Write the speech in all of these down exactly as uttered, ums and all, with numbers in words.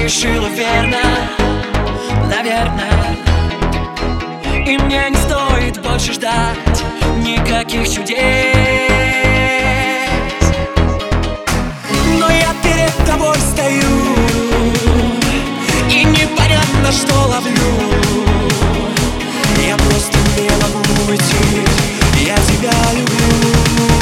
решила верно, наверное. И мне не стоит больше ждать никаких чудес. Но я перед тобой стою, и непонятно, что ловлю. Я просто не могу уйти, я тебя люблю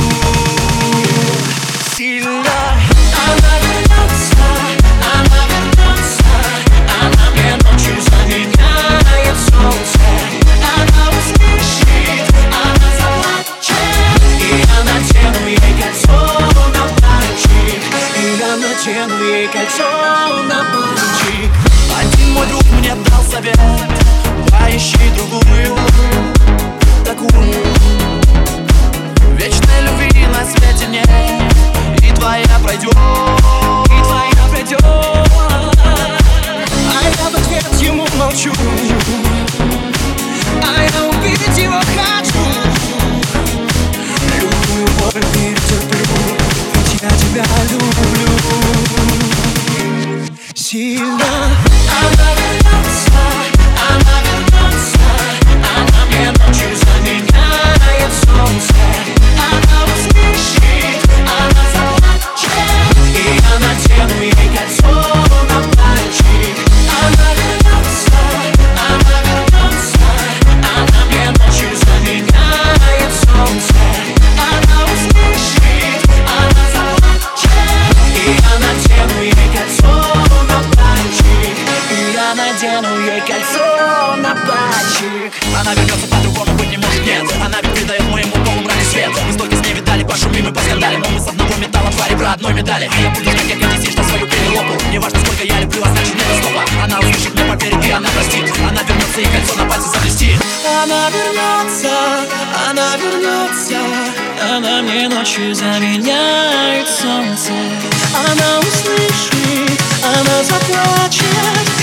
сильно. Она вернется, она вернется, она мне ночью заменяет солнце. Она услышит, она заплачет, и я надену ей кольцо на пальчик. И я надену ей кольцо на пальчик. Один мой друг мне дал совет: поищи другую, такую. Вечной любви на свете нет, и твоя пройдет, и твоя пройдет. А я в ответ ему молчу, а я увидеть его хочу. Любую боль перетерплю, ведь я тебя люблю сильно. Она вернется, она вернется, она мне ночью заменяет солнце. Она услышит, она заплачет, и я надену ей кольцо на пальчик. Она вернется, она вернется, она мне ночью заменяет солнце. Она услышит, она заплачет, и я надену ей кольцо на пальчик. И я надену ей кольцо на пальчик. Она вернется, по-другому быть не может, нет. Она ведь придает моему дому брали свет. Мы столько с ней видали, пошумим и поскандалим, но мы с одного металла, два ребра одной медали. А я буду знать, как эти здесь на свою перелопу. Не важно, сколько я люблю, а значит нет стопа. Она услышит, мне поверит, и она простит. Она вернется, и кольцо на пальце заблестит. Она вернется, она вернется, она мне ночью заменяет солнце. Она услышит, она заплачет,